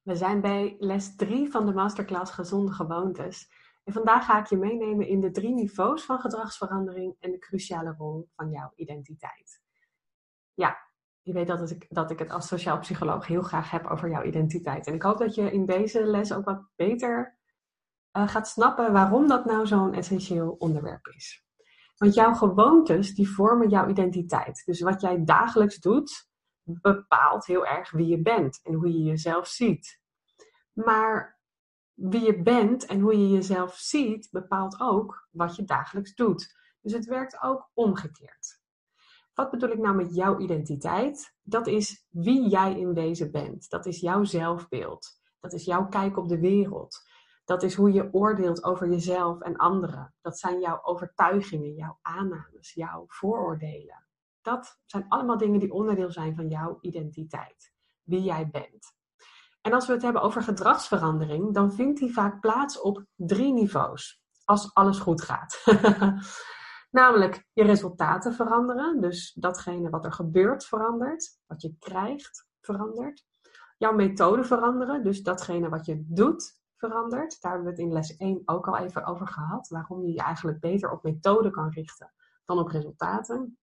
We zijn bij les 3 van de masterclass Gezonde Gewoontes. En vandaag ga ik je meenemen in de 3 niveaus van gedragsverandering en de cruciale rol van jouw identiteit. Ja, je weet dat ik het als sociaal psycholoog heel graag heb over jouw identiteit. En ik hoop dat je in deze les ook wat beter gaat snappen waarom dat nou zo'n essentieel onderwerp is. Want jouw gewoontes die vormen jouw identiteit. Dus wat jij dagelijks doet, bepaalt heel erg wie je bent en hoe je jezelf ziet. Maar wie je bent en hoe je jezelf ziet, bepaalt ook wat je dagelijks doet. Dus het werkt ook omgekeerd. Wat bedoel ik nou met jouw identiteit? Dat is wie jij in wezen bent. Dat is jouw zelfbeeld. Dat is jouw kijk op de wereld. Dat is hoe je oordeelt over jezelf en anderen. Dat zijn jouw overtuigingen, jouw aannames, jouw vooroordelen. Dat zijn allemaal dingen die onderdeel zijn van jouw identiteit. Wie jij bent. En als we het hebben over gedragsverandering, dan vindt die vaak plaats op 3 niveaus. Als alles goed gaat. Namelijk je resultaten veranderen. Dus datgene wat er gebeurt verandert. Wat je krijgt verandert. Jouw methode veranderen. Dus datgene wat je doet verandert. Daar hebben we het in les 1 ook al even over gehad. Waarom je je eigenlijk beter op methode kan richten dan op resultaten.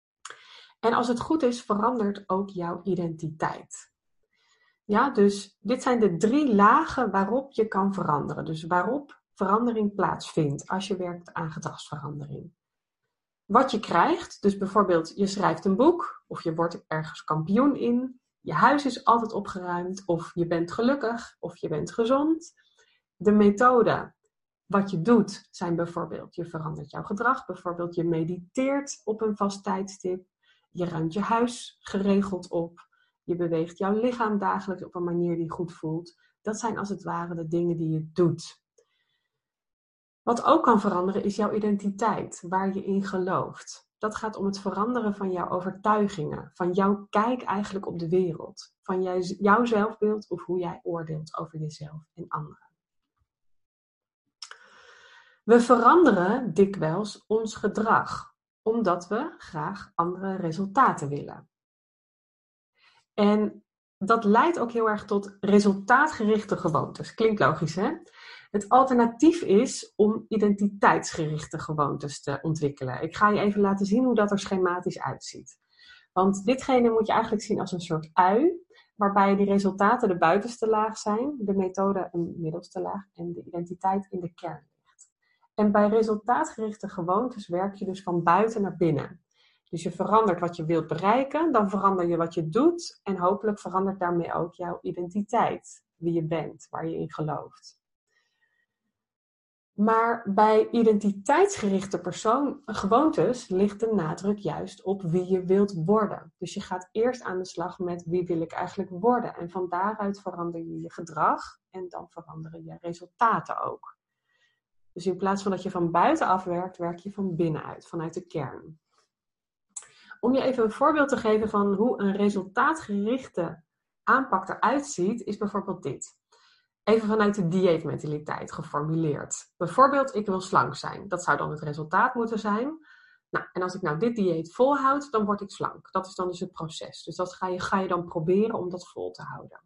En als het goed is, verandert ook jouw identiteit. Ja, dus dit zijn de 3 lagen waarop je kan veranderen. Dus waarop verandering plaatsvindt als je werkt aan gedragsverandering. Wat je krijgt, dus bijvoorbeeld je schrijft een boek of je wordt ergens kampioen in. Je huis is altijd opgeruimd of je bent gelukkig of je bent gezond. De methode, wat je doet, zijn bijvoorbeeld je verandert jouw gedrag. Bijvoorbeeld je mediteert op een vast tijdstip. Je ruimt je huis geregeld op. Je beweegt jouw lichaam dagelijks op een manier die goed voelt. Dat zijn als het ware de dingen die je doet. Wat ook kan veranderen is jouw identiteit, waar je in gelooft. Dat gaat om het veranderen van jouw overtuigingen, van jouw kijk eigenlijk op de wereld. Van jouw zelfbeeld of hoe jij oordeelt over jezelf en anderen. We veranderen dikwijls ons gedrag, omdat we graag andere resultaten willen. En dat leidt ook heel erg tot resultaatgerichte gewoontes. Klinkt logisch, hè? Het alternatief is om identiteitsgerichte gewoontes te ontwikkelen. Ik ga je even laten zien hoe dat er schematisch uitziet. Want ditgene moet je eigenlijk zien als een soort ui, waarbij die resultaten de buitenste laag zijn, de methode een middelste laag en de identiteit in de kern ligt. En bij resultaatgerichte gewoontes werk je dus van buiten naar binnen. Dus je verandert wat je wilt bereiken, dan verander je wat je doet en hopelijk verandert daarmee ook jouw identiteit, wie je bent, waar je in gelooft. Maar bij identiteitsgerichte gewoontes ligt de nadruk juist op wie je wilt worden. Dus je gaat eerst aan de slag met wie wil ik eigenlijk worden en van daaruit verander je je gedrag en dan veranderen je resultaten ook. Dus in plaats van dat je van buitenaf werkt, werk je van binnenuit, vanuit de kern. Om je even een voorbeeld te geven van hoe een resultaatgerichte aanpak eruit ziet, is bijvoorbeeld dit. Even vanuit de dieetmentaliteit geformuleerd. Bijvoorbeeld, ik wil slank zijn. Dat zou dan het resultaat moeten zijn. Nou, en als ik nou dit dieet volhoud, dan word ik slank. Dat is dan dus het proces. Dus dat ga je dan proberen om dat vol te houden.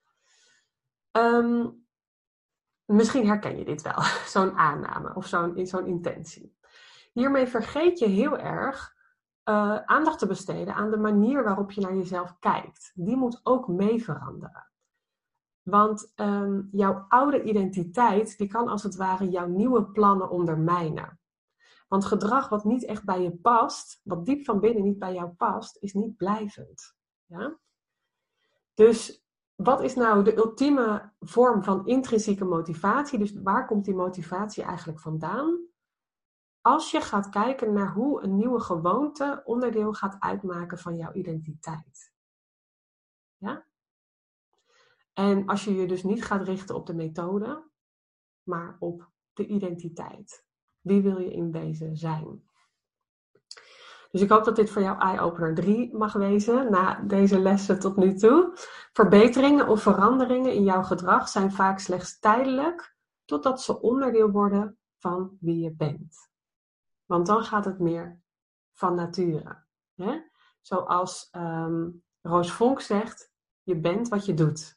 Misschien herken je dit wel, zo'n aanname of zo'n intentie. Hiermee vergeet je heel erg aandacht te besteden aan de manier waarop je naar jezelf kijkt. Die moet ook mee veranderen. Want jouw oude identiteit, die kan als het ware jouw nieuwe plannen ondermijnen. Want gedrag wat niet echt bij je past, wat diep van binnen niet bij jou past, is niet blijvend. Ja? Dus wat is nou de ultieme vorm van intrinsieke motivatie? Dus waar komt die motivatie eigenlijk vandaan? Als je gaat kijken naar hoe een nieuwe gewoonte onderdeel gaat uitmaken van jouw identiteit. Ja? En als je je dus niet gaat richten op de methode, maar op de identiteit. Wie wil je in wezen zijn? Dus ik hoop dat dit voor jou eye-opener 3 mag wezen na deze lessen tot nu toe. Verbeteringen of veranderingen in jouw gedrag zijn vaak slechts tijdelijk, totdat ze onderdeel worden van wie je bent. Want dan gaat het meer van nature. Hè? Zoals Roos Vonk zegt, je bent wat je doet.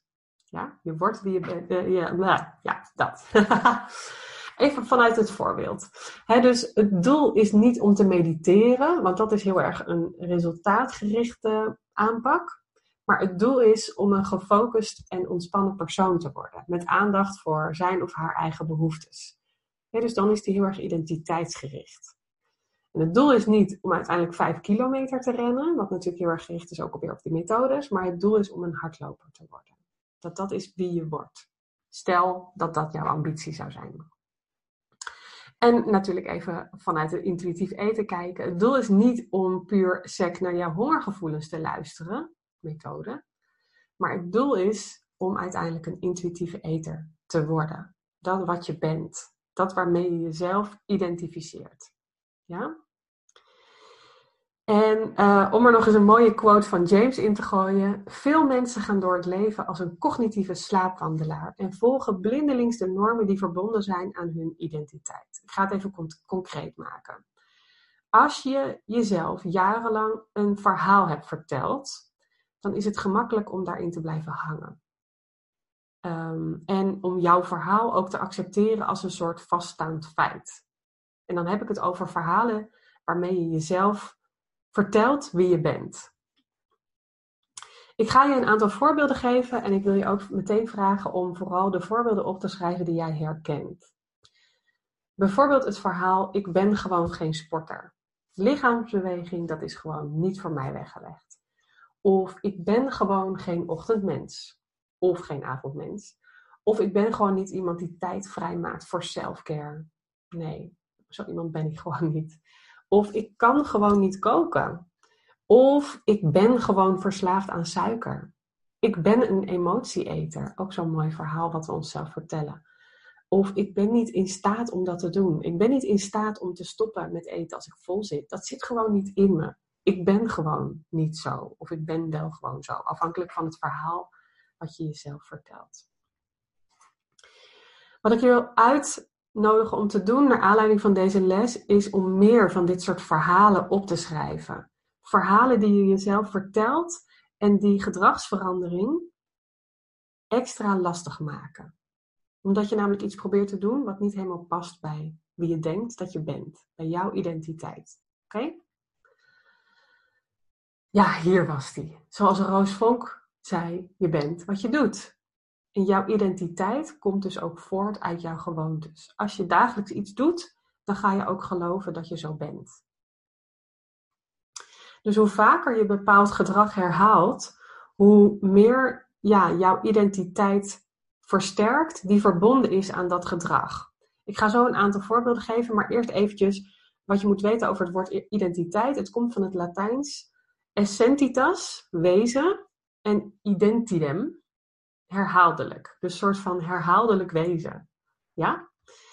Ja, je wordt wie je bent. Ja, dat. Even vanuit het voorbeeld. Dus het doel is niet om te mediteren, want dat is heel erg een resultaatgerichte aanpak. Maar het doel is om een gefocust en ontspannen persoon te worden. Met aandacht voor zijn of haar eigen behoeftes. Dus dan is die heel erg identiteitsgericht. En het doel is niet om uiteindelijk 5 kilometer te rennen. Wat natuurlijk heel erg gericht is ook weer op die methodes. Maar het doel is om een hardloper te worden. Dat is wie je wordt. Stel dat dat jouw ambitie zou zijn. En natuurlijk even vanuit het intuïtief eten kijken. Het doel is niet om puur sec naar jouw hongergevoelens te luisteren. Methode. Maar het doel is om uiteindelijk een intuïtieve eter te worden. Dat wat je bent. Dat waarmee je jezelf identificeert. Ja? En om er nog eens een mooie quote van James in te gooien. Veel mensen gaan door het leven als een cognitieve slaapwandelaar. En volgen blindelings de normen die verbonden zijn aan hun identiteit. Ik ga het even concreet maken. Als je jezelf jarenlang een verhaal hebt verteld, dan is het gemakkelijk om daarin te blijven hangen. En om jouw verhaal ook te accepteren als een soort vaststaand feit. En dan heb ik het over verhalen waarmee je jezelf vertelt wie je bent. Ik ga je een aantal voorbeelden geven en ik wil je ook meteen vragen om vooral de voorbeelden op te schrijven die jij herkent. Bijvoorbeeld het verhaal, ik ben gewoon geen sporter. Lichaamsbeweging, dat is gewoon niet voor mij weggelegd. Of ik ben gewoon geen ochtendmens. Of geen avondmens. Of ik ben gewoon niet iemand die tijd vrijmaakt voor selfcare. Nee, zo iemand ben ik gewoon niet. Of ik kan gewoon niet koken. Of ik ben gewoon verslaafd aan suiker. Ik ben een emotieeter. Ook zo'n mooi verhaal wat we onszelf vertellen. Of ik ben niet in staat om dat te doen. Ik ben niet in staat om te stoppen met eten als ik vol zit. Dat zit gewoon niet in me. Ik ben gewoon niet zo. Of ik ben wel gewoon zo. Afhankelijk van het verhaal wat je jezelf vertelt. Wat ik je wil uitnodigen om te doen naar aanleiding van deze les is om meer van dit soort verhalen op te schrijven. Verhalen die je jezelf vertelt en die gedragsverandering extra lastig maken. Omdat je namelijk iets probeert te doen wat niet helemaal past bij wie je denkt dat je bent. Bij jouw identiteit. Oké? Ja, hier was die. Zoals Roos Vonk zei, je bent wat je doet. En jouw identiteit komt dus ook voort uit jouw gewoontes. Als je dagelijks iets doet, dan ga je ook geloven dat je zo bent. Dus hoe vaker je bepaald gedrag herhaalt, hoe meer jouw identiteit versterkt die verbonden is aan dat gedrag. Ik ga zo een aantal voorbeelden geven, maar eerst eventjes wat je moet weten over het woord identiteit. Het komt van het Latijns essentitas, wezen, en identidem, herhaaldelijk. Dus een soort van herhaaldelijk wezen. Ja?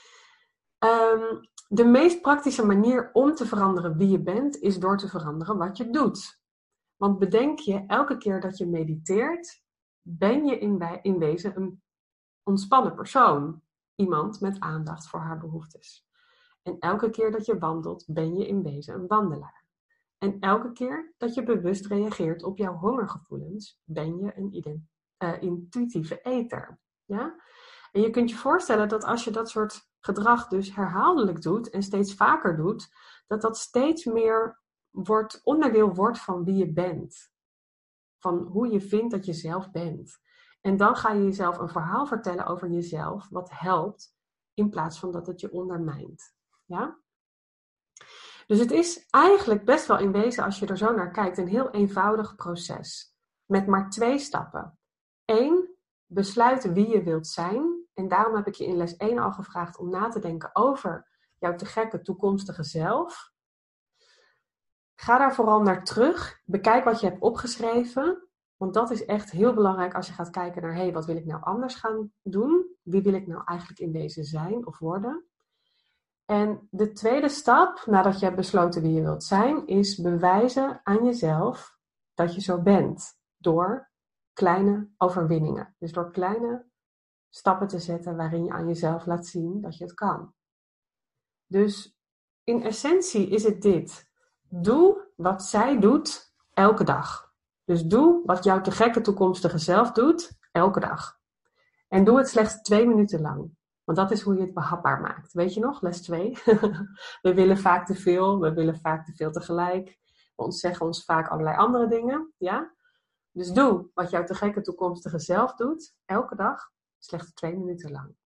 De meest praktische manier om te veranderen wie je bent, is door te veranderen wat je doet. Want bedenk je, elke keer dat je mediteert, ben je in wezen een ontspannen persoon. Iemand met aandacht voor haar behoeftes. En elke keer dat je wandelt, ben je in wezen een wandelaar. En elke keer dat je bewust reageert op jouw hongergevoelens, ben je een intuïtieve eter. Ja? En je kunt je voorstellen dat als je dat soort gedrag dus herhaaldelijk doet en steeds vaker doet, dat steeds meer onderdeel wordt van wie je bent. Van hoe je vindt dat je zelf bent. En dan ga je jezelf een verhaal vertellen over jezelf wat helpt in plaats van dat het je ondermijnt. Ja? Dus het is eigenlijk best wel in wezen, als je er zo naar kijkt, een heel eenvoudig proces. Met maar 2 stappen. 1, besluiten wie je wilt zijn. En daarom heb ik je in les 1 al gevraagd om na te denken over jouw te gekke toekomstige zelf. Ga daar vooral naar terug. Bekijk wat je hebt opgeschreven. Want dat is echt heel belangrijk als je gaat kijken naar, wat wil ik nou anders gaan doen? Wie wil ik nou eigenlijk in wezen zijn of worden? En de tweede stap, nadat je hebt besloten wie je wilt zijn, is bewijzen aan jezelf dat je zo bent. Door kleine overwinningen. Dus door kleine stappen te zetten waarin je aan jezelf laat zien dat je het kan. Dus in essentie is het dit. Doe wat zij doet elke dag. Dus doe wat jouw te gekke toekomstige zelf doet elke dag. En doe het slechts 2 minuten lang. Want dat is hoe je het behapbaar maakt. Weet je nog, les 2? We willen vaak te veel. We willen vaak te veel tegelijk. We ontzeggen ons vaak allerlei andere dingen. Ja? Dus doe wat jouw te gekke toekomstige zelf doet. Elke dag. Slechts 2 minuten lang.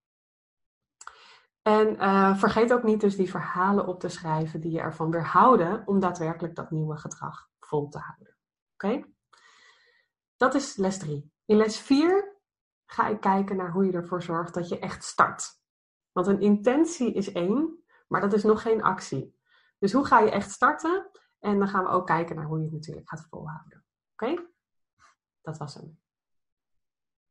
En vergeet ook niet dus die verhalen op te schrijven die je ervan weerhouden om daadwerkelijk dat nieuwe gedrag vol te houden. Oké? Dat is les 3. In les 4 ga ik kijken naar hoe je ervoor zorgt dat je echt start. Want een intentie is 1, maar dat is nog geen actie. Dus hoe ga je echt starten? En dan gaan we ook kijken naar hoe je het natuurlijk gaat volhouden. Oké? Dat was hem.